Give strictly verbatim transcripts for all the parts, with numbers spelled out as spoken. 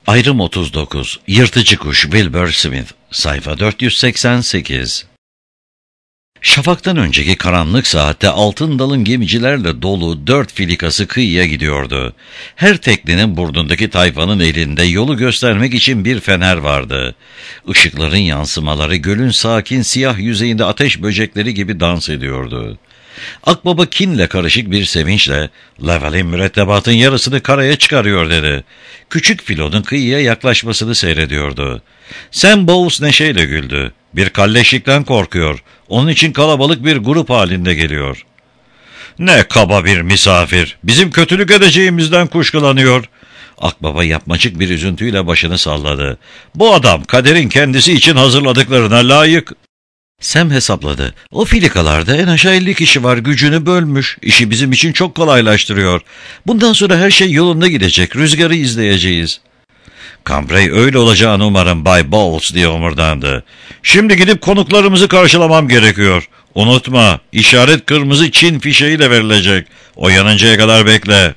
Ayrım otuz dokuz. Yırtıcı Kuş Wilbur Smith. Sayfa dört yüz seksen sekiz. Şafaktan önceki karanlık saatte altın dalın gemicilerle dolu dört filikası kıyıya gidiyordu. Her teknenin burnundaki tayfanın elinde yolu göstermek için bir fener vardı. Işıkların yansımaları gölün sakin siyah yüzeyinde ateş böcekleri gibi dans ediyordu. Akbaba kinle karışık bir sevinçle "Llewellyn mürettebatın yarısını karaya çıkarıyor" dedi. Küçük filonun kıyıya yaklaşmasını seyrediyordu. Sam Bowles neşeyle güldü. "Bir kalleşlikten korkuyor. Onun için kalabalık bir grup halinde geliyor." "Ne kaba bir misafir. Bizim kötülük edeceğimizden kuşkulanıyor." Akbaba yapmacık bir üzüntüyle başını salladı. "Bu adam kaderin kendisi için hazırladıklarına layık." Sam hesapladı. "O filikalarda en aşağı elli kişi var, gücünü bölmüş. İşi bizim için çok kolaylaştırıyor. Bundan sonra her şey yolunda gidecek, rüzgarı izleyeceğiz." "Cambrai öyle olacağını umarım Bay Bowles" diye omurdandı. "Şimdi gidip konuklarımızı karşılamam gerekiyor. Unutma, işaret kırmızı Çin fişeğiyle verilecek. O yanıncaya kadar bekle."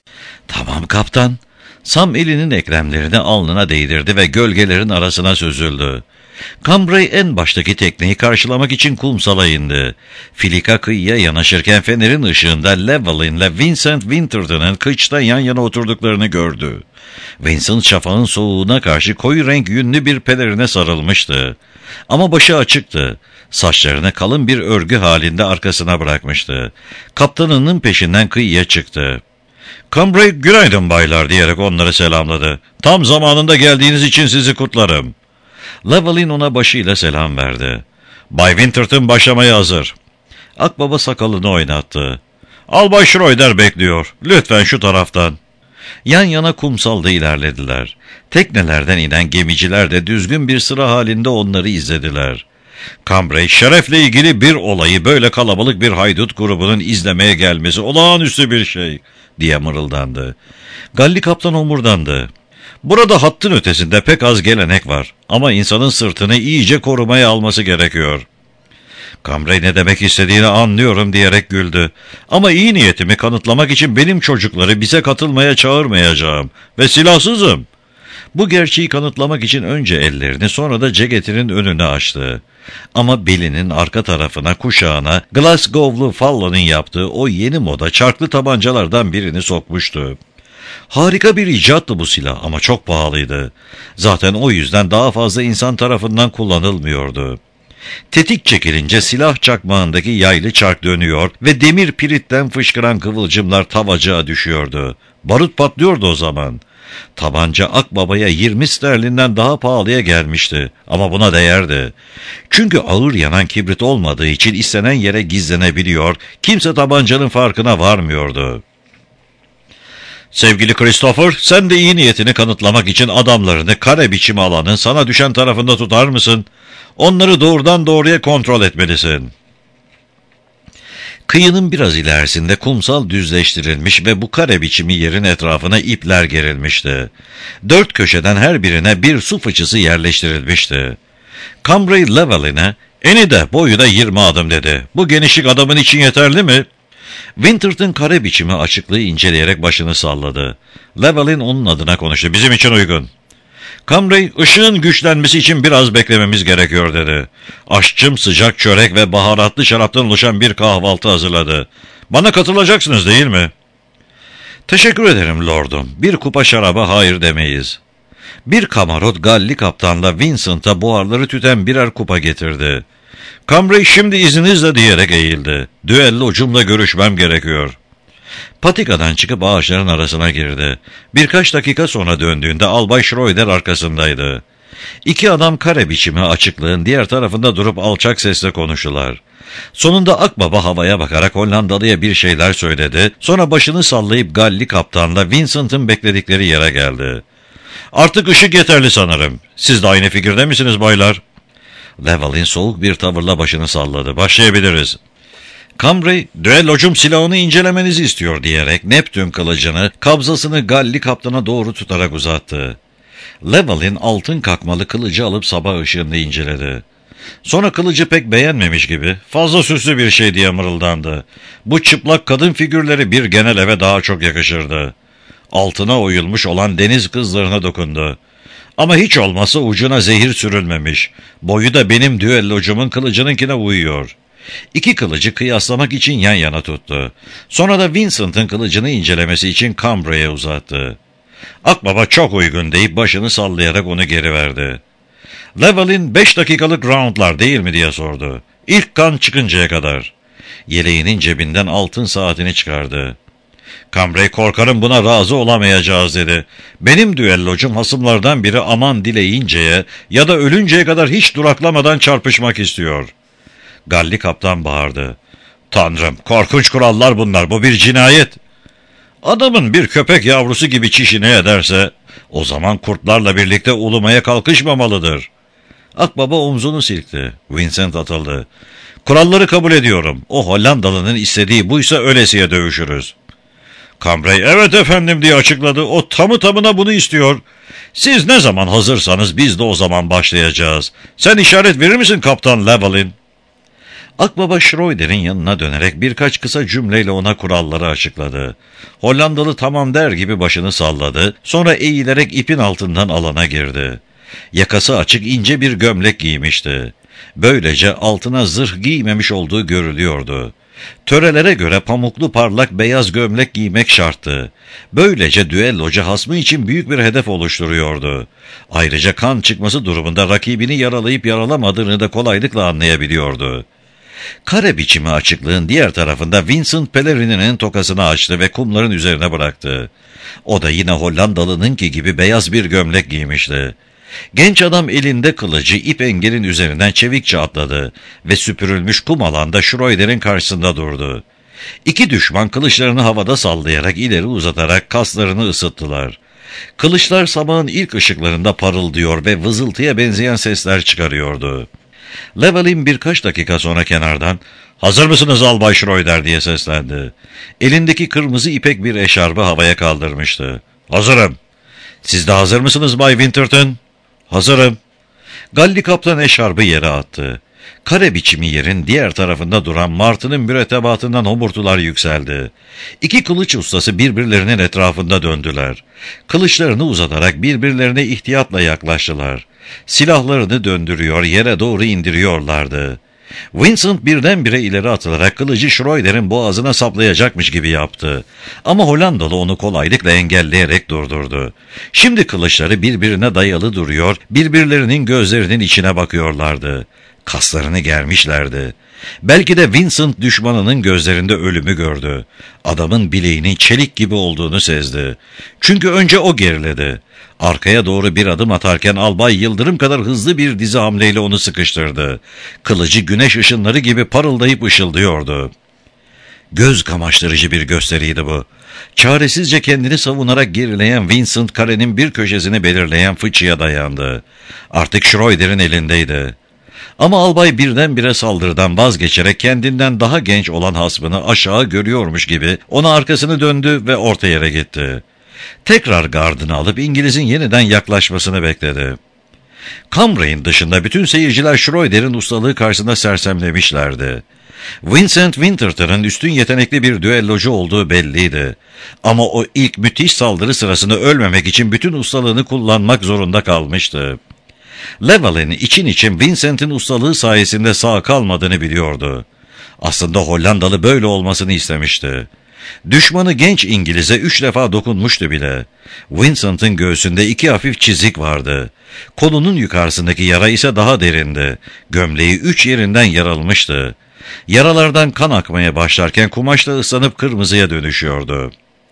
"Tamam kaptan." Sam elinin eklemlerini alnına değdirdi ve gölgelerin arasına süzüldü. Cambrai en baştaki tekneyi karşılamak için kumsala indi. Filika kıyıya yanaşırken fenerin ışığında Llewellyn ile Vincent Winterton'ın kıçta yan yana oturduklarını gördü. Vincent şafağın soğuğuna karşı koyu renk yünlü bir pelerine sarılmıştı. Ama başı açıktı. Saçlarını kalın bir örgü halinde arkasına bırakmıştı. Kaptanının peşinden kıyıya çıktı. "Cambrai, günaydın baylar" diyerek onları selamladı. "Tam zamanında geldiğiniz için sizi kutlarım." Llewellyn ona başıyla selam verdi. "Bay Winterton başlamaya hazır." Akbaba sakalını oynattı. "Albay Schroeder bekliyor. Lütfen şu taraftan." Yan yana kumsalda ilerlediler. Teknelerden inen gemiciler de düzgün bir sıra halinde onları izlediler. Cambrai, şerefle ilgili bir olayı böyle kalabalık bir haydut grubunun izlemeye gelmesi olağanüstü bir şey diye mırıldandı. Galli kaptan omurdandı. "Burada hattın ötesinde pek az gelenek var ama insanın sırtını iyice korumaya alması gerekiyor." Cambrai ne demek istediğini anlıyorum diyerek güldü. "Ama iyi niyetimi kanıtlamak için benim çocukları bize katılmaya çağırmayacağım ve silahsızım." Bu gerçeği kanıtlamak için önce ellerini sonra da ceketinin önüne açtı. Ama belinin arka tarafına, kuşağına Glasgow'lu Fallon'un yaptığı o yeni moda çarklı tabancalardan birini sokmuştu. Harika bir icattı bu silah ama çok pahalıydı. Zaten o yüzden daha fazla insan tarafından kullanılmıyordu. Tetik çekilince silah çakmağındaki yaylı çark dönüyor ve demir piritten fışkıran kıvılcımlar tavacığa düşüyordu. Barut patlıyordu o zaman. Tabanca Akbaba'ya yirmi sterlinden daha pahalıya gelmişti ama buna değerdi. Çünkü ağır yanan kibrit olmadığı için istenen yere gizlenebiliyor, kimse tabancanın farkına varmıyordu. "Sevgili Christopher, sen de iyi niyetini kanıtlamak için adamlarını kare biçimi alanın sana düşen tarafında tutar mısın? Onları doğrudan doğruya kontrol etmelisin." Kıyının biraz ilerisinde kumsal düzleştirilmiş ve bu kare biçimi yerin etrafına ipler gerilmişti. Dört köşeden her birine bir su fıçısı yerleştirilmişti. Cambrai Llewellyn'e "Eni de boyu da yirmi adım" dedi. "Bu genişlik adamın için yeterli mi?" Winterton kare biçimi açıklığı inceleyerek başını salladı. Llewellyn onun adına konuştu. "Bizim için uygun." Cambrai, "Işığın güçlenmesi için biraz beklememiz gerekiyor" dedi. Aşçım sıcak çörek ve baharatlı şaraptan oluşan bir kahvaltı hazırladı. "Bana katılacaksınız değil mi?" "Teşekkür ederim lordum. Bir kupa şaraba hayır demeyiz." Bir kamarot Galli kaptanla Vincent'a buharları tüten birer kupa getirdi. Cambrai, "Şimdi izninizle" diyerek eğildi. "Düellocumla görüşmem gerekiyor." Patikadan çıkıp ağaçların arasına girdi. Birkaç dakika sonra döndüğünde Albay Schroeder arkasındaydı. İki adam kare biçimi açıklığın diğer tarafında durup alçak sesle konuştular. Sonunda Akbaba havaya bakarak Hollandalı'ya bir şeyler söyledi. Sonra başını sallayıp Galli kaptanla Vincent'ın bekledikleri yere geldi. "Artık ışık yeterli sanırım. Siz de aynı fikirde misiniz baylar?" Llewellyn soğuk bir tavırla başını salladı. "Başlayabiliriz." Cambrai, "Düellocum silahını incelemenizi istiyor" diyerek Neptün kılıcını, kabzasını Galli kaptana doğru tutarak uzattı. Llewellyn altın kakmalı kılıcı alıp sabah ışığında inceledi. Sonra kılıcı pek beğenmemiş gibi, "Fazla süslü bir şey" diye mırıldandı. "Bu çıplak kadın figürleri bir genel eve daha çok yakışırdı." Altına oyulmuş olan deniz kızlarına dokundu. Ama hiç olmazsa ucuna zehir sürülmemiş. Boyu da benim düellocumun kılıcınınkine uyuyor. İki kılıcı kıyaslamak için yan yana tuttu. Sonra da Vincent'ın kılıcını incelemesi için Cambra'ya uzattı. Akbaba çok uygun deyip başını sallayarak onu geri verdi. Llewellyn beş dakikalık roundlar değil mi diye sordu. İlk kan çıkıncaya kadar. Yeleğinin cebinden altın saatini çıkardı. Cambray, korkarım buna razı olamayacağız dedi. Benim düellocum hasımlardan biri aman dileyinceye ya da ölünceye kadar hiç duraklamadan çarpışmak istiyor. Galli kaptan bağırdı. Tanrım, korkunç kurallar bunlar, bu bir cinayet. Adamın bir köpek yavrusu gibi çişini ederse o zaman kurtlarla birlikte ulumaya kalkışmamalıdır. Akbaba omzunu silkti. Vincent atıldı. Kuralları kabul ediyorum. O Hollandalı'nın istediği buysa ölesiye dövüşürüz. Cambray, evet efendim diye açıkladı. O tamı tamına bunu istiyor. Siz ne zaman hazırsanız biz de o zaman başlayacağız. Sen işaret verir misin Kaptan Llewellyn? Akbaba Schroeder'in yanına dönerek birkaç kısa cümleyle ona kuralları açıkladı. Hollandalı tamam der gibi başını salladı. Sonra eğilerek ipin altından alana girdi. Yakası açık ince bir gömlek giymişti. Böylece altına zırh giymemiş olduğu görülüyordu. Törelere göre pamuklu parlak beyaz gömlek giymek şarttı. Böylece düellocu hasmı için büyük bir hedef oluşturuyordu. Ayrıca kan çıkması durumunda rakibini yaralayıp yaralamadığını da kolaylıkla anlayabiliyordu. Kare biçimi açıklığın diğer tarafında Vincent pelerininin tokasını açtı ve kumların üzerine bıraktı. O da yine Hollandalınınki gibi beyaz bir gömlek giymişti. Genç adam elinde kılıcı ip engelin üzerinden çevikçe atladı ve süpürülmüş kum alanda Schroeder'in karşısında durdu. İki düşman kılıçlarını havada sallayarak ileri uzatarak kaslarını ısıttılar. Kılıçlar sabahın ilk ışıklarında parıldıyor ve vızıltıya benzeyen sesler çıkarıyordu. Llewellyn birkaç dakika sonra kenardan "Hazır mısınız Albay Schroeder?" diye seslendi. Elindeki kırmızı ipek bir eşarbı havaya kaldırmıştı. "Hazırım." "Siz de hazır mısınız Bay Winterton?" "Hazırım." Galli kaptan eşarbı yere attı. Kare biçimi yerin diğer tarafında duran martının mürettebatından homurtular yükseldi. İki kılıç ustası birbirlerinin etrafında döndüler. Kılıçlarını uzatarak birbirlerine ihtiyatla yaklaştılar. Silahlarını döndürüyor, yere doğru indiriyorlardı. Vincent birdenbire ileri atılarak kılıcı Schroeder'in boğazına saplayacakmış gibi yaptı. Ama Hollandalı onu kolaylıkla engelleyerek durdurdu. Şimdi kılıçları birbirine dayalı duruyor, birbirlerinin gözlerinin içine bakıyorlardı. Kaslarını germişlerdi. Belki de Vincent düşmanının gözlerinde ölümü gördü. Adamın bileğinin çelik gibi olduğunu sezdi. Çünkü önce o geriledi. Arkaya doğru bir adım atarken albay yıldırım kadar hızlı bir dizi hamleyle onu sıkıştırdı. Kılıcı güneş ışınları gibi parıldayıp ışıldıyordu. Göz kamaştırıcı bir gösteriydi bu. Çaresizce kendini savunarak gerileyen Vincent karenin bir köşesini belirleyen fıçıya dayandı. Artık Schroeder'in elindeydi. Ama albay birdenbire saldırıdan vazgeçerek kendinden daha genç olan hasmını aşağı görüyormuş gibi ona arkasını döndü ve orta yere gitti. Tekrar gardını alıp İngiliz'in yeniden yaklaşmasını bekledi. Cambray'in dışında bütün seyirciler Schroeder'in ustalığı karşısında sersemlemişlerdi. Vincent Winterton'ın üstün yetenekli bir düellocu olduğu belliydi. Ama o ilk müthiş saldırı sırasında ölmemek için bütün ustalığını kullanmak zorunda kalmıştı. Llewellyn için için Vincent'in ustalığı sayesinde sağ kalmadığını biliyordu. Aslında Hollandalı böyle olmasını istemişti. Düşmanı genç İngiliz'e üç defa dokunmuştu bile. Vincent'ın göğsünde iki hafif çizik vardı. Kolunun yukarısındaki yara ise daha derindi. Gömleği üç yerinden yaralmıştı. Yaralardan kan akmaya başlarken kumaşla ıslanıp kırmızıya dönüşüyordu.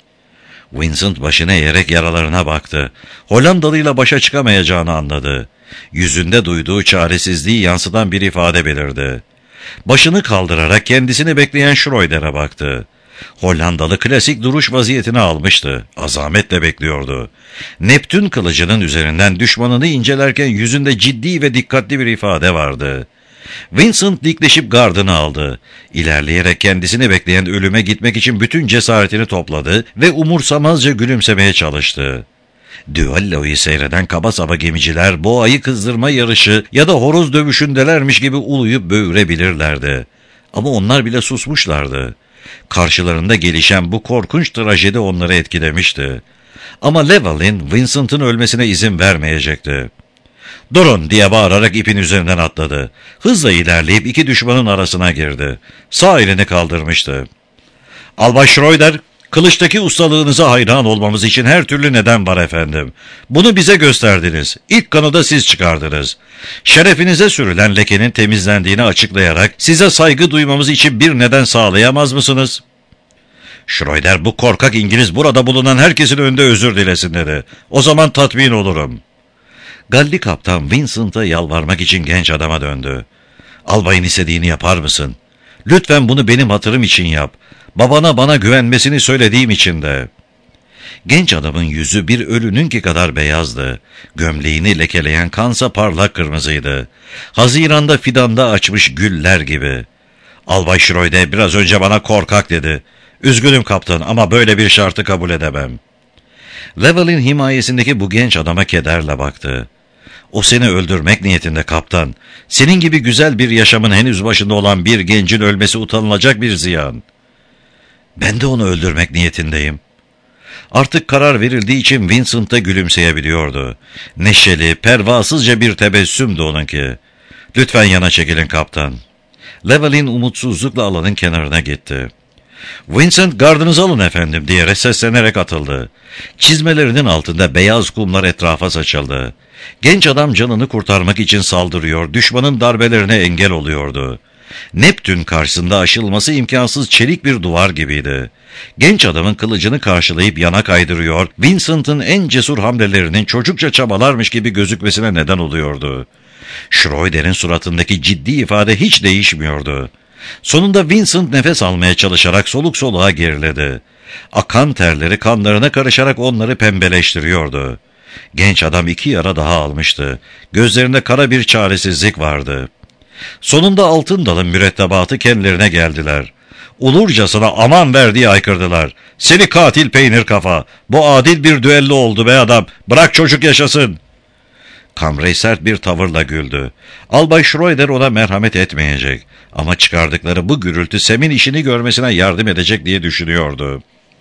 Vincent başını eğerek yaralarına baktı. Hollandalıyla başa çıkamayacağını anladı. Yüzünde duyduğu çaresizliği yansıtan bir ifade belirdi. Başını kaldırarak kendisini bekleyen Schroeder'e baktı. Hollandalı klasik duruş vaziyetini almıştı. Azametle bekliyordu. Neptün kılıcının üzerinden düşmanını incelerken yüzünde ciddi ve dikkatli bir ifade vardı. Vincent dikleşip gardını aldı. İlerleyerek kendisini bekleyen ölüme gitmek için bütün cesaretini topladı ve umursamazca gülümsemeye çalıştı. Düelloyu seyreden kaba saba gemiciler boğayı kızdırma yarışı ya da horoz dövüşündelermiş gibi uluyup böğürebilirlerdi. Ama onlar bile susmuşlardı. Karşılarında gelişen bu korkunç trajedi onları etkilemişti. Ama Llewellyn Vincent'ın ölmesine izin vermeyecekti. "Durun!" diye bağırarak ipin üzerinden atladı. Hızla ilerleyip iki düşmanın arasına girdi. Sağ elini kaldırmıştı. "Albay Schroeder, kılıçtaki ustalığınıza hayran olmamız için her türlü neden var efendim. Bunu bize gösterdiniz. İlk kanı da siz çıkardınız. Şerefinize sürülen lekenin temizlendiğini açıklayarak size saygı duymamız için bir neden sağlayamaz mısınız?" "Schroeder, bu korkak İngiliz burada bulunan herkesin önünde özür dilesin" dedi. "O zaman tatmin olurum." Galli kaptan Vincent'a yalvarmak için genç adama döndü. "Albayın istediğini yapar mısın? Lütfen bunu benim hatırım için yap. Babana bana güvenmesini söylediğim için de." Genç adamın yüzü bir ölününki kadar beyazdı. Gömleğini lekeleyen kansa parlak kırmızıydı. Haziranda fidanda açmış güller gibi. "Albay Schroeder biraz önce bana korkak dedi. Üzgünüm kaptan ama böyle bir şartı kabul edemem." Llewellyn himayesindeki bu genç adama kederle baktı. "O seni öldürmek niyetinde kaptan. Senin gibi güzel bir yaşamın henüz başında olan bir gencin ölmesi utanılacak bir ziyan." "Ben de onu öldürmek niyetindeyim." Artık karar verildiği için Vincent da gülümseyebiliyordu. Neşeli, pervasızca bir tebessümdü onunki. "Lütfen yana çekilin kaptan." Llewellyn umutsuzlukla alanın kenarına gitti. "Vincent, gardınızı alın efendim" diye seslenerek atıldı. Çizmelerinin altında beyaz kumlar etrafa saçıldı. Genç adam canını kurtarmak için saldırıyor, düşmanın darbelerine engel oluyordu. Neptün karşısında aşılması imkansız çelik bir duvar gibiydi. Genç adamın kılıcını karşılayıp yana kaydırıyor, Vincent'ın en cesur hamlelerinin çocukça çabalarmış gibi gözükmesine neden oluyordu. Schroeder'in suratındaki ciddi ifade hiç değişmiyordu. Sonunda Vincent nefes almaya çalışarak soluk soluğa geriledi. Akan terleri kanlarına karışarak onları pembeleştiriyordu. Genç adam iki yara daha almıştı. Gözlerinde kara bir çaresizlik vardı. Sonunda altın dalın mürettebatı kendilerine geldiler. Ulurcasına aman ver diye haykırdılar. "Seni katil peynir kafa! Bu adil bir düello oldu be adam! Bırak çocuk yaşasın!" Cambray sert bir tavırla güldü. Albay Schroeder ona merhamet etmeyecek. Ama çıkardıkları bu gürültü Sem'in işini görmesine yardım edecek diye düşünüyordu.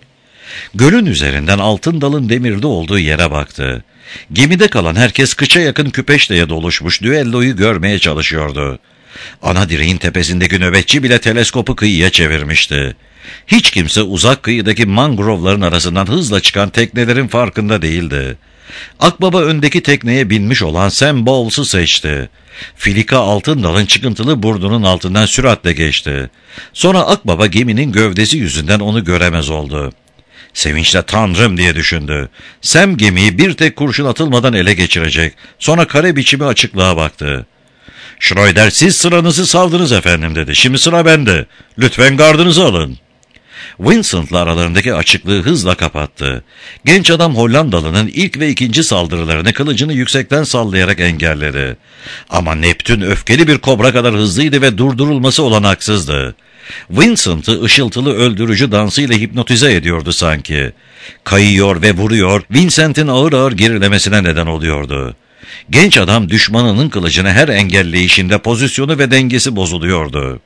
Gölün üzerinden altın dalın demirli olduğu yere baktı. Gemide kalan herkes kıça yakın küpeşteye doluşmuş düelloyu görmeye çalışıyordu. Ana direğin tepesindeki nöbetçi bile teleskopu kıyıya çevirmişti. Hiç kimse uzak kıyıdaki mangrovların arasından hızla çıkan teknelerin farkında değildi. Akbaba öndeki tekneye binmiş olan Sam Bowles'u seçti. Filika altın dalın çıkıntılı burnunun altından süratle geçti. Sonra Akbaba geminin gövdesi yüzünden onu göremez oldu. Sevinçle "Tanrım!" diye düşündü. Sam gemiyi bir tek kurşun atılmadan ele geçirecek. Sonra kare biçimi açıklığa baktı. "Schroeder, siz sıranızı saldınız efendim" dedi. "Şimdi sıra bende. Lütfen gardınızı alın." Vincent'la aralarındaki açıklığı hızla kapattı. Genç adam Hollandalı'nın ilk ve ikinci saldırılarını kılıcını yüksekten sallayarak engelledi. Ama Neptün öfkeli bir kobra kadar hızlıydı ve durdurulması olanaksızdı. Vincent'ı ışıltılı öldürücü dansıyla hipnotize ediyordu sanki. Kayıyor ve vuruyor, Vincent'in ağır ağır gerilemesine neden oluyordu. Genç adam düşmanının kılıcını her engelleyişinde pozisyonu ve dengesi bozuluyordu.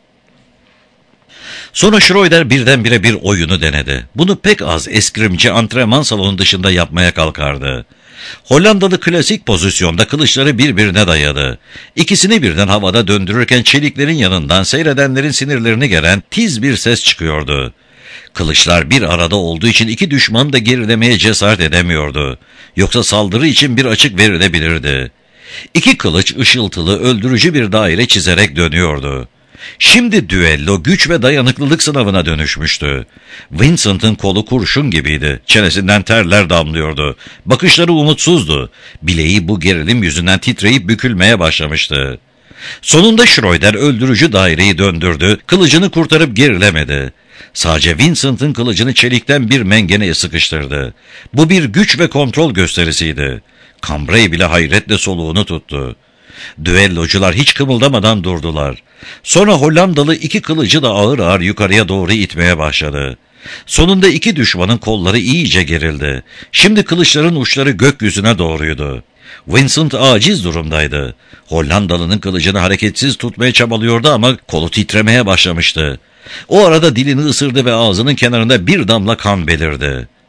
Sonra Schroeder birdenbire bir oyunu denedi. Bunu pek az eskrimci antrenman salonu dışında yapmaya kalkardı. Hollandalı klasik pozisyonda kılıçları birbirine dayadı. İkisini birden havada döndürürken çeliklerin yanından seyredenlerin sinirlerini geren tiz bir ses çıkıyordu. Kılıçlar bir arada olduğu için iki düşman da gerilemeye cesaret edemiyordu. Yoksa saldırı için bir açık verilebilirdi. İki kılıç ışıltılı, öldürücü bir daire çizerek dönüyordu. Şimdi düello güç ve dayanıklılık sınavına dönüşmüştü. Vincent'ın kolu kurşun gibiydi. Çenesinden terler damlıyordu. Bakışları umutsuzdu. Bileği bu gerilim yüzünden titreyip bükülmeye başlamıştı. Sonunda Schroeder öldürücü daireyi döndürdü. Kılıcını kurtarıp gerilemedi. Sadece Vincent'ın kılıcını çelikten bir mengeneye sıkıştırdı. Bu bir güç ve kontrol gösterisiydi. Cambray bile hayretle soluğunu tuttu. Düellocular hiç kımıldamadan durdular. Sonra Hollandalı iki kılıcı da ağır ağır yukarıya doğru itmeye başladı. Sonunda iki düşmanın kolları iyice gerildi. Şimdi kılıçların uçları gökyüzüne doğruydu. Vincent aciz durumdaydı. Hollandalı'nın kılıcını hareketsiz tutmaya çabalıyordu ama kolu titremeye başlamıştı. O arada dilini ısırdı ve ağzının kenarında bir damla kan belirdi.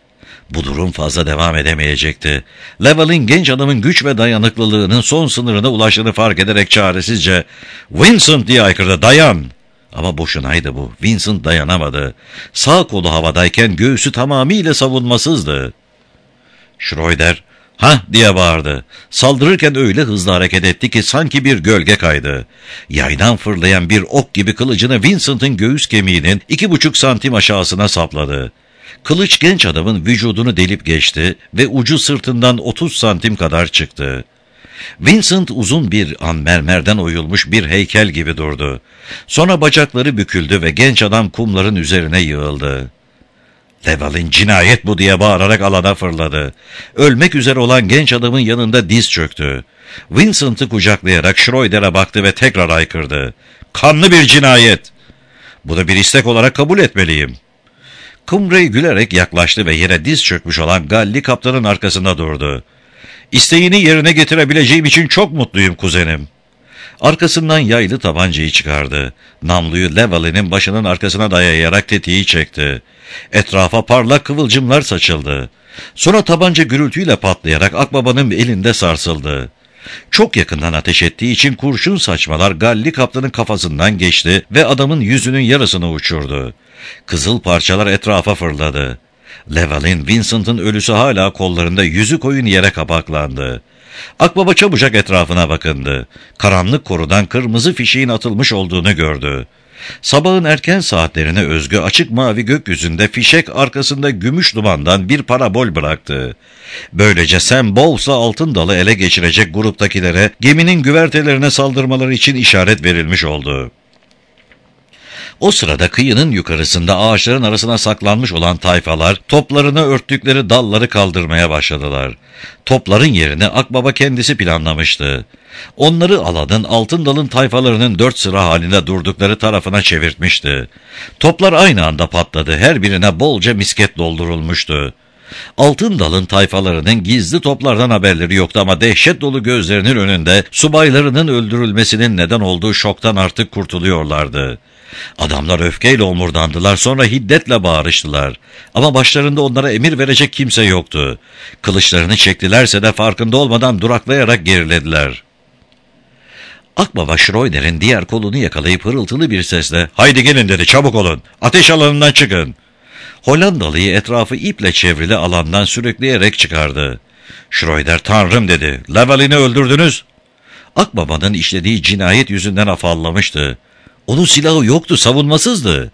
Bu durum fazla devam edemeyecekti. Level'in genç adamın güç ve dayanıklılığının son sınırına ulaştığını fark ederek çaresizce "Vincent!" diye haykırdı. "Dayan!" Ama boşunaydı bu. Vincent dayanamadı. Sağ kolu havadayken göğsü tamamıyla savunmasızdı. Schroeder "Hah!" diye bağırdı. Saldırırken öyle hızlı hareket etti ki sanki bir gölge kaydı. Yaydan fırlayan bir ok gibi kılıcını Vincent'ın göğüs kemiğinin iki buçuk santim aşağısına sapladı. Kılıç genç adamın vücudunu delip geçti ve ucu sırtından otuz santim kadar çıktı. Vincent uzun bir an mermerden oyulmuş bir heykel gibi durdu. Sonra bacakları büküldü ve genç adam kumların üzerine yığıldı. Level'in "Cinayet bu!" diye bağırarak alana fırladı. Ölmek üzere olan genç adamın yanında diz çöktü. Vincent'ı kucaklayarak Schroeder'e baktı ve tekrar haykırdı. "Kanlı bir cinayet! Bunu bir istek olarak kabul etmeliyim." Cumray gülerek yaklaştı ve yere diz çökmüş olan Galli kaptanın arkasında durdu. "İsteğini yerine getirebileceğim için çok mutluyum kuzenim." Arkasından yaylı tabancayı çıkardı. Namluyu Level'in başının arkasına dayayarak tetiği çekti. Etrafa parlak kıvılcımlar saçıldı. Sonra tabanca gürültüyle patlayarak akbabanın elinde sarsıldı. Çok yakından ateş ettiği için kurşun saçmalar Galli kaptanın kafasından geçti ve adamın yüzünün yarısını uçurdu. Kızıl parçalar etrafa fırladı. Level'in Vincent'ın ölüsü hala kollarında, yüzü koyun yere kapaklandı. Akbaba çabucak etrafına bakındı. Karanlık korudan kırmızı fişeğin atılmış olduğunu gördü. Sabahın erken saatlerine özgü açık mavi gökyüzünde fişek arkasında gümüş dumandan bir parabol bıraktı. Böylece Sam Bowles'la Altın Dalı ele geçirecek gruptakilere geminin güvertelerine saldırmaları için işaret verilmiş oldu. O sırada kıyının yukarısında ağaçların arasına saklanmış olan tayfalar toplarını örttükleri dalları kaldırmaya başladılar. Topların yerini Akbaba kendisi planlamıştı. Onları alanın Altın Dal'ın tayfalarının dört sıra halinde durdukları tarafına çevirtmişti. Toplar aynı anda patladı. Her birine bolca misket doldurulmuştu. Altın Dal'ın tayfalarının gizli toplardan haberleri yoktu ama dehşet dolu gözlerinin önünde subaylarının öldürülmesinin neden olduğu şoktan artık kurtuluyorlardı. Adamlar öfkeyle omurdandılar, sonra hiddetle bağırıştılar. Ama başlarında onlara emir verecek kimse yoktu. Kılıçlarını çektilerse de farkında olmadan duraklayarak gerilediler. Akbaba Schroeder'in diğer kolunu yakalayıp hırıltılı bir sesle "Haydi gelin!" dedi. "Çabuk olun! Ateş alanından çıkın!" Hollandalıyı etrafı iple çevrili alandan sürükleyerek çıkardı. Schroeder "Tanrım!" dedi. "Levelin'i öldürdünüz." Akbaba'nın işlediği cinayet yüzünden afallamıştı. Onun silahı yoktu, savunmasızdı.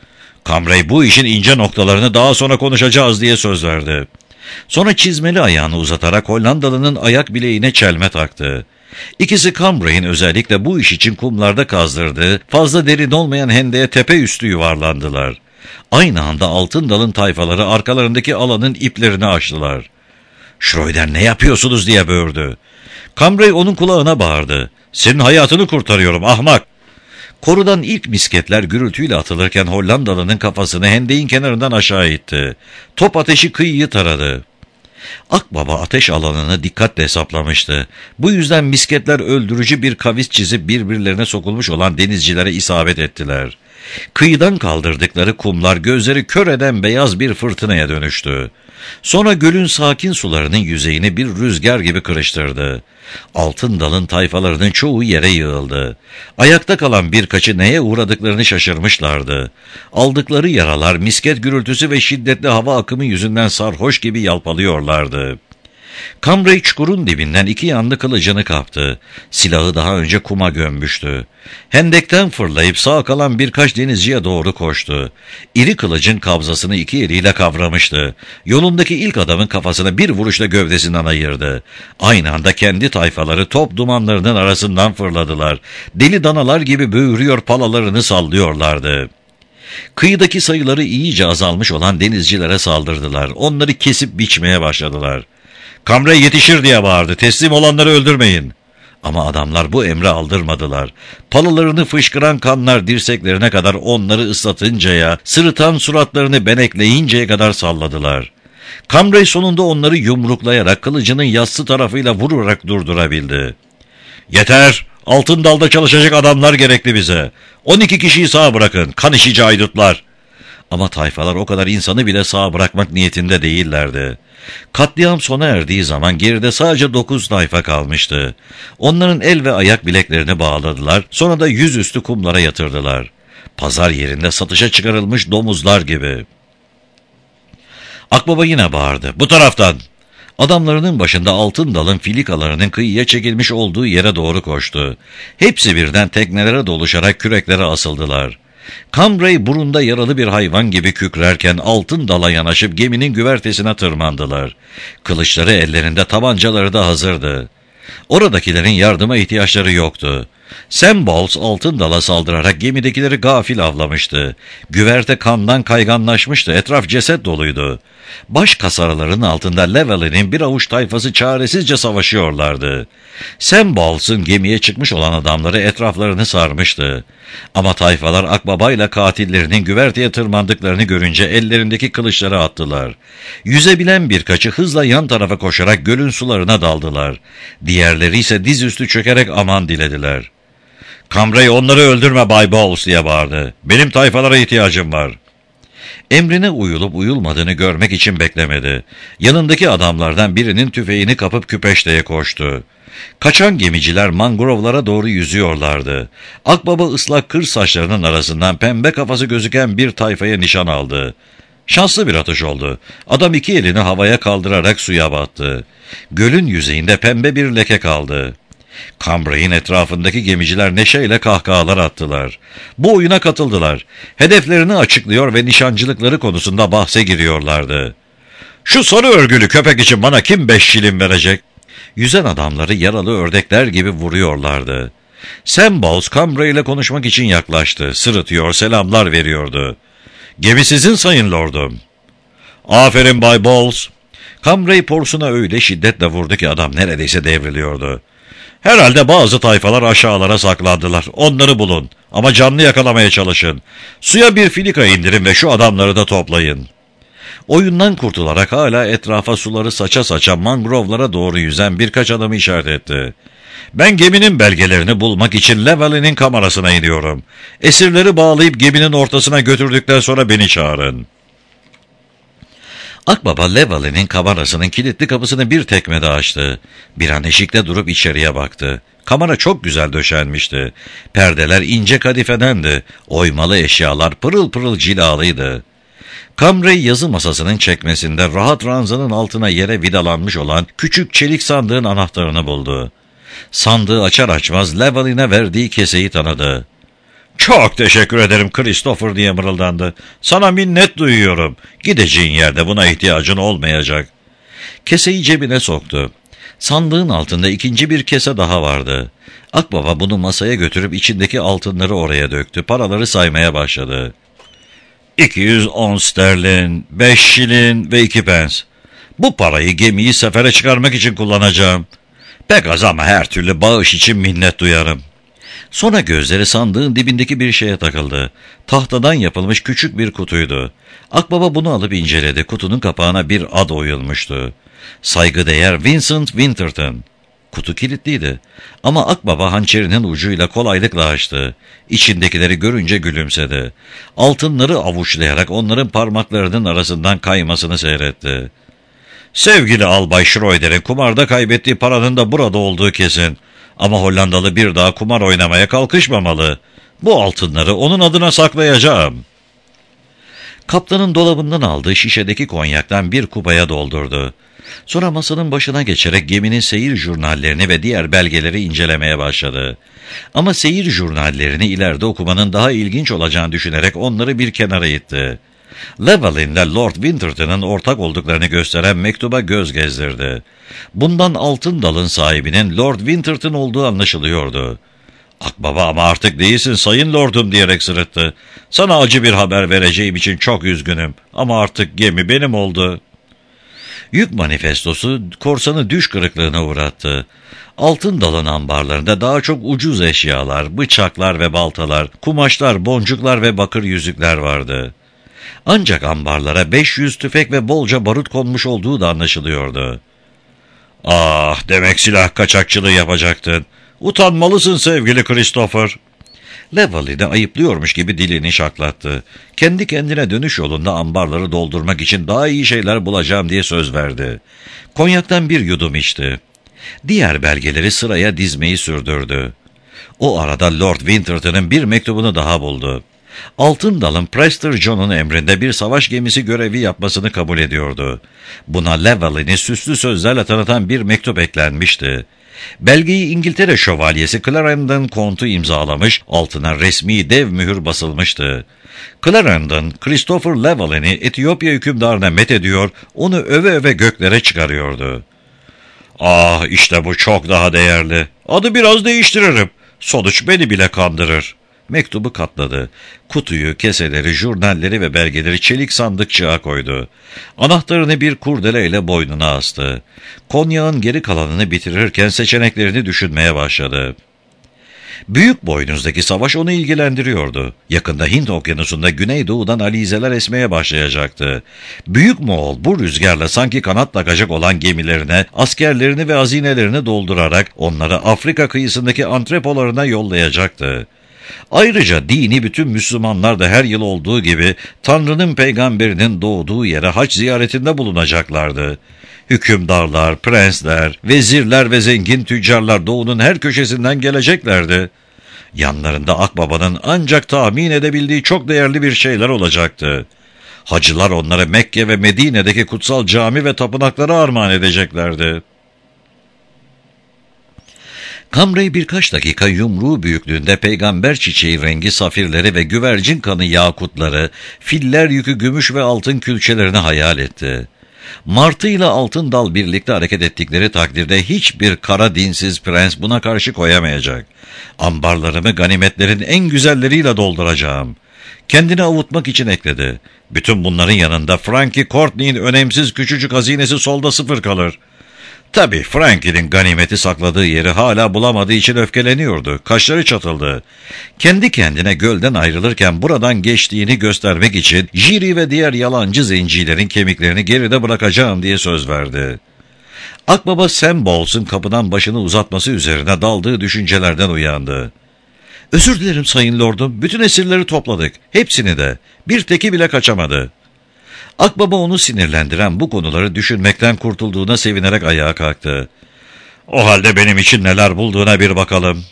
Cumray "Bu işin ince noktalarını daha sonra konuşacağız" diye söz verdi. Sonra çizmeli ayağını uzatarak Hollandalı'nın ayak bileğine çelme taktı. İkisi Cumray'in özellikle bu iş için kumlarda kazdırdığı fazla derin olmayan hendeğe tepe üstü yuvarlandılar. Aynı anda Altın Dal'ın tayfaları arkalarındaki alanın iplerini açtılar. "Schroeder, ne yapıyorsunuz?" diye böğürdü. Cumray onun kulağına bağırdı. "Senin hayatını kurtarıyorum ahmak!" Korudan ilk misketler gürültüyle atılırken Hollandalı'nın kafasını hendeğin kenarından aşağı itti. Top ateşi kıyıyı taradı. Akbaba ateş alanını dikkatle hesaplamıştı. Bu yüzden misketler öldürücü bir kavis çizip birbirlerine sokulmuş olan denizcilere isabet ettiler. Kıyıdan kaldırdıkları kumlar gözleri kör eden beyaz bir fırtınaya dönüştü. Sonra gölün sakin sularının yüzeyini bir rüzgar gibi kırıştırdı. Altın Dal'ın tayfalarının çoğu yere yığıldı. Ayakta kalan birkaçı neye uğradıklarını şaşırmışlardı. Aldıkları yaralar, misket gürültüsü ve şiddetli hava akımı yüzünden sarhoş gibi yalpalıyorlardı. Cumray çukurun dibinden iki yanlı kılıcını kaptı. Silahı daha önce kuma gömmüştü. Hendekten fırlayıp sağ kalan birkaç denizciye doğru koştu. İri kılıcın kabzasını iki eliyle kavramıştı. Yolundaki ilk adamın kafasını bir vuruşla gövdesinden ayırdı. Aynı anda kendi tayfaları top dumanlarının arasından fırladılar. Deli danalar gibi böğürüyor, palalarını sallıyorlardı. Kıyıdaki sayıları iyice azalmış olan denizcilere saldırdılar. Onları kesip biçmeye başladılar. "Cumray yetişir!" diye bağırdı. "Teslim olanları öldürmeyin!" Ama adamlar bu emri aldırmadılar. Palalarını fışkıran kanlar dirseklerine kadar onları ıslatıncaya, sırıtan suratlarını benekleyinceye kadar salladılar. Cumray sonunda onları yumruklayarak kılıcının yassı tarafıyla vurarak durdurabildi. "Yeter! Altın Dal'da çalışacak adamlar gerekli bize. On iki kişiyi sağ bırakın, kan işici haydutlar!" Ama tayfalar o kadar insanı bile sağ bırakmak niyetinde değillerdi. Katliam sona erdiği zaman geride sadece dokuz tayfa kalmıştı. Onların el ve ayak bileklerini bağladılar, sonra da yüzüstü kumlara yatırdılar. Pazar yerinde satışa çıkarılmış domuzlar gibi. Akbaba yine bağırdı. Bu taraftan! Adamlarının başında altın dalın filikalarının kıyıya çekilmiş olduğu yere doğru koştu. Hepsi birden teknelere doluşarak küreklere asıldılar. Cambrai burunda yaralı bir hayvan gibi kükrerken altın dala yanaşıp geminin güvertesine tırmandılar. Kılıçları ellerinde, tabancaları da hazırdı. Oradakilerin yardıma ihtiyaçları yoktu. Sam Bowles altın dala saldırarak gemidekileri gafil avlamıştı. Güverte kandan kayganlaşmıştı, etraf ceset doluydu. Baş kasaraların altında Llewellyn'in bir avuç tayfası çaresizce savaşıyorlardı. Sam Bowles'ın gemiye çıkmış olan adamları etraflarını sarmıştı. Ama tayfalar akbabayla katillerinin güverteye tırmandıklarını görünce ellerindeki kılıçları attılar. Yüzebilen birkaçı hızla yan tarafa koşarak gölün sularına daldılar. Diğerleri ise dizüstü çökerek aman dilediler. "Cambrai, onları öldürme Bay Bowles!" diye bağırdı. "Benim tayfalara ihtiyacım var." Emrine uyulup uyulmadığını görmek için beklemedi. Yanındaki adamlardan birinin tüfeğini kapıp küpeşteye koştu. Kaçan gemiciler mangrovlara doğru yüzüyorlardı. Akbaba ıslak kır saçlarının arasından pembe kafası gözüken bir tayfaya nişan aldı. Şanslı bir atış oldu. Adam iki elini havaya kaldırarak suya battı. Gölün yüzeyinde pembe bir leke kaldı. Cambrai'nin etrafındaki gemiciler neşeyle kahkahalar attılar. Bu oyuna katıldılar. Hedeflerini açıklıyor ve nişancılıkları konusunda bahse giriyorlardı. "Şu sarı örgülü köpek için bana kim beş şilin verecek?" Yüzen adamları yaralı ördekler gibi vuruyorlardı. Sam Bowles Cambrai ile konuşmak için yaklaştı. Sırıtıyor, selamlar veriyordu. "Gemi sizin sayın lordum." "Aferin Bay Bowles." Cambrai porsuna öyle şiddetle vurdu ki adam neredeyse devriliyordu. "Herhalde bazı tayfalar aşağılara saklandılar. Onları bulun. Ama canlı yakalamaya çalışın. Suya bir filika indirin ve şu adamları da toplayın." Oyundan kurtularak hala etrafa suları saça saça mangrovlara doğru yüzen birkaç adamı işaret etti. "Ben geminin belgelerini bulmak için Llewellyn'in kamerasına iniyorum. Esirleri bağlayıp geminin ortasına götürdükten sonra beni çağırın." Akbaba Llewellyn'in kamerasının kilitli kapısını bir tekmede açtı. Bir an eşikte durup içeriye baktı. Kamera çok güzel döşenmişti. Perdeler ince kadifedendi. Oymalı eşyalar pırıl pırıl cilalıydı. Cambrai yazı masasının çekmesinde rahat ranzanın altına yere vidalanmış olan küçük çelik sandığın anahtarını buldu. Sandığı açar açmaz Llewellyn'e verdiği keseyi tanıdı. "Çok teşekkür ederim Christopher," diye mırıldandı. "Sana minnet duyuyorum. Gideceğin yerde buna ihtiyacın olmayacak." Keseyi cebine soktu. Sandığın altında ikinci bir kese daha vardı. Akbaba bunu masaya götürüp içindeki altınları oraya döktü. Paraları saymaya başladı. iki yüz on sterlin, beş şilin ve iki pence. Bu parayı gemiyi sefere çıkarmak için kullanacağım. Pek az ama her türlü bağış için minnet duyarım. Sonra gözleri sandığın dibindeki bir şeye takıldı. Tahtadan yapılmış küçük bir kutuydu. Akbaba bunu alıp inceledi. Kutunun kapağına bir ad oyulmuştu. Saygıdeğer Vincent Winterton. Kutu kilitliydi. Ama Akbaba hançerinin ucuyla kolaylıkla açtı. İçindekileri görünce gülümsedi. Altınları avuçlayarak onların parmaklarının arasından kaymasını seyretti. "Sevgili Albay Schroeder'in kumarda kaybettiği paranın da burada olduğu kesin. Ama Hollandalı bir daha kumar oynamaya kalkışmamalı. Bu altınları onun adına saklayacağım." Kaptanın dolabından aldığı şişedeki konyaktan bir kupaya doldurdu. Sonra masanın başına geçerek geminin seyir jurnallerini ve diğer belgeleri incelemeye başladı. Ama seyir jurnallerini ileride okumanın daha ilginç olacağını düşünerek onları bir kenara itti. Llewellyn'le Lord Winterton'ın ortak olduklarını gösteren mektuba göz gezdirdi. Bundan altın dalın sahibinin Lord Winterton olduğu anlaşılıyordu. "Akbaba, ama artık değilsin sayın lordum," diyerek sırıttı. "Sana acı bir haber vereceğim için çok üzgünüm ama artık gemi benim oldu." Yük manifestosu korsanı düş kırıklığına uğrattı. Altın dalın ambarlarında daha çok ucuz eşyalar, bıçaklar ve baltalar, kumaşlar, boncuklar ve bakır yüzükler vardı. Ancak ambarlara beş yüz tüfek ve bolca barut konmuş olduğu da anlaşılıyordu. "Ah, demek silah kaçakçılığı yapacaktın. Utanmalısın sevgili Christopher." Llewellyn'i ayıplıyormuş gibi dilini şaklattı. Kendi kendine dönüş yolunda ambarları doldurmak için daha iyi şeyler bulacağım diye söz verdi. Konyaktan bir yudum içti. Diğer belgeleri sıraya dizmeyi sürdürdü. O arada Lord Winterton'ın bir mektubunu daha buldu. Altındal'ın Prester John'un emrinde bir savaş gemisi görevi yapmasını kabul ediyordu. Buna Llewellyn'i süslü sözlerle tanıtan bir mektup eklenmişti. Belgeyi İngiltere Şövalyesi Clarendon Kontu imzalamış, altına resmi dev mühür basılmıştı. Clarendon, Christopher Llewellyn'i Etiyopya hükümdarına methediyor, onu öve öve göklere çıkarıyordu. "Ah, işte bu çok daha değerli. Adı biraz değiştiririm. Sonuç beni bile kandırır." Mektubu katladı. Kutuyu, keseleri, jurnalleri ve belgeleri çelik sandıkçığa koydu. Anahtarını bir kurdeleyle boynuna astı. Konyağın geri kalanını bitirirken seçeneklerini düşünmeye başladı. Büyük boynuzdaki savaş onu ilgilendiriyordu. Yakında Hint okyanusunda güneydoğudan alizeler esmeye başlayacaktı. Büyük Moğol bu rüzgarla sanki kanat takacak olan gemilerine askerlerini ve hazinelerini doldurarak onları Afrika kıyısındaki antrepolarına yollayacaktı. Ayrıca dini bütün Müslümanlar da her yıl olduğu gibi Tanrı'nın peygamberinin doğduğu yere hac ziyaretinde bulunacaklardı. Hükümdarlar, prensler, vezirler ve zengin tüccarlar doğunun her köşesinden geleceklerdi. Yanlarında Akbaba'nın ancak tahmin edebildiği çok değerli bir şeyler olacaktı. Hacılar onlara Mekke ve Medine'deki kutsal cami ve tapınakları armağan edeceklerdi. Cambrai birkaç dakika yumruğu büyüklüğünde peygamber çiçeği rengi safirleri ve güvercin kanı yakutları, filler yükü gümüş ve altın külçelerini hayal etti. Martı ile altın dal birlikte hareket ettikleri takdirde hiçbir kara dinsiz prens buna karşı koyamayacak. Ambarlarımı ganimetlerin en güzelleriyle dolduracağım. Kendini avutmak için ekledi. Bütün bunların yanında Frankie Courtney'in önemsiz küçücük hazinesi solda sıfır kalır. Tabii Frankie'nin ganimeti sakladığı yeri hala bulamadığı için öfkeleniyordu. Kaşları çatıldı. Kendi kendine gölden ayrılırken buradan geçtiğini göstermek için Jiri ve diğer yalancı zencilerin kemiklerini geride bırakacağım diye söz verdi. Akbaba Sam Bowles'un kapıdan başını uzatması üzerine daldığı düşüncelerden uyandı. "Özür dilerim sayın lordum, bütün esirleri topladık. Hepsini de. Bir teki bile kaçamadı." Akbaba onu sinirlendiren bu konuları düşünmekten kurtulduğuna sevinerek ayağa kalktı. "O halde benim için neler bulduğuna bir bakalım."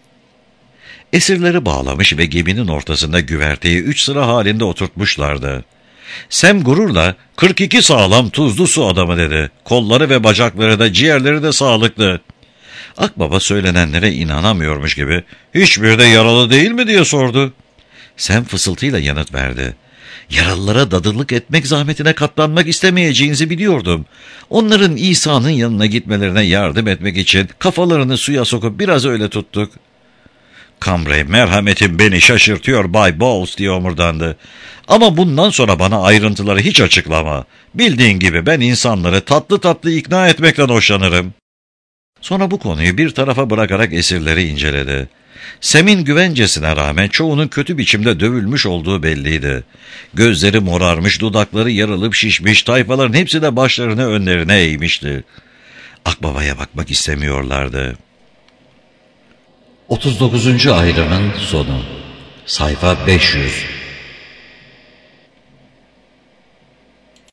Esirleri bağlamış ve geminin ortasında güverteyi üç sıra halinde oturtmuşlardı. Sam gururla kırk iki sağlam tuzlu su adamı dedi. Kolları ve bacakları da ciğerleri de sağlıklı. Akbaba söylenenlere inanamıyormuş gibi "Hiçbiri de yaralı değil mi?" diye sordu. Sam fısıltıyla yanıt verdi. "Yaralılara dadılık etmek zahmetine katlanmak istemeyeceğinizi biliyordum. Onların İsa'nın yanına gitmelerine yardım etmek için kafalarını suya sokup biraz öyle tuttuk." "Cambrai, merhametin beni şaşırtıyor Bay Bowles," diye omurdandı. "Ama bundan sonra bana ayrıntıları hiç açıklama. Bildiğin gibi ben insanları tatlı tatlı ikna etmekten hoşlanırım." Sonra bu konuyu bir tarafa bırakarak esirleri inceledi. Sam'in güvencesine rağmen çoğunun kötü biçimde dövülmüş olduğu belliydi. Gözleri morarmış, dudakları yarılıp şişmiş, tayfaların hepsi de başlarını önlerine eğmişti. Akbaba'ya bakmak istemiyorlardı. otuz dokuzuncu ayrımın sonu. Sayfa beş yüz.